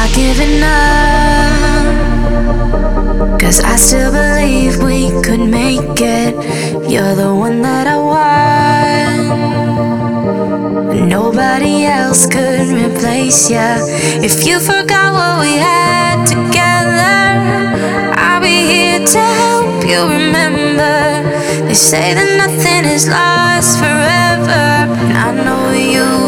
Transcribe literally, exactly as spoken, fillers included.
giving up, 'cause I still believe we could make it. You're the one that I want, nobody else could replace ya. If you forgot what we had together, I'll be here to help you remember. They say that nothing is lost forever, and I know you